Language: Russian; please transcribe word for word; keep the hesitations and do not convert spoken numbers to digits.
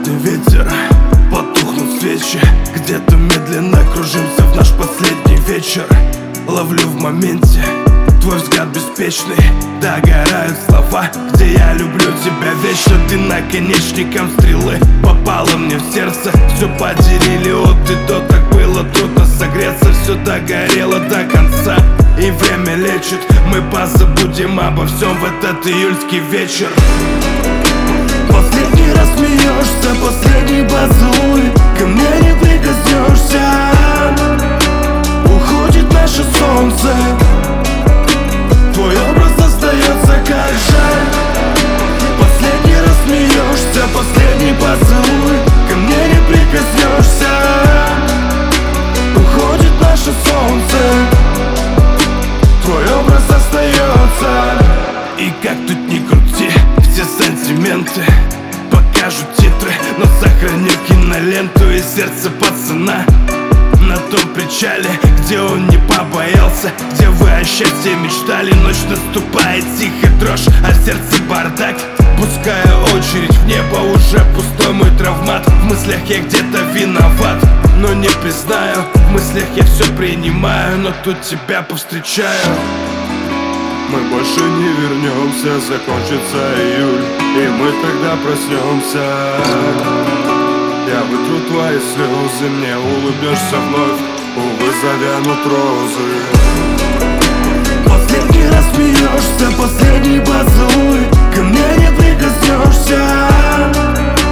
последний ветер, потухнут свечи. Где-то медленно кружимся в наш последний вечер. Ловлю в моменте твой взгляд беспечный. Догорают слова, где я люблю тебя вечно. Ты наконечником стрелы попала мне в сердце. Все поделили от и до, так было трудно согреться. Все догорело до конца, и время лечит. Мы позабудем обо всем в этот июльский вечер. Последний раз смеешься, последний поцелуй, ко мне не прикоснешься. Уходит наше солнце, твой образ остается как жаль. Последний раз смеешься, последний поцелуй, ко мне не прикоснешься. Уходит наше солнце, твой образ остается. И как тут ни крути, все сантименты покажут титры, но сохраню киноленту и сердце пацана на том причале, где он не побоялся, где вы о счастье мечтали. Ночь наступает, тихая дрожь, а в сердце бардак. Пуская очередь в небо, уже пустой мой травмат. В мыслях я где-то виноват, но не признаю. В мыслях я все принимаю, но тут тебя повстречаю. Мы больше не вернемся, закончится июль, и мы тогда проснемся. Я вытру твои слезы, мне улыбнешься вновь, увы, завянут розы. Последний раз смеешься, последний поцелуй, ко мне не прикоснешься.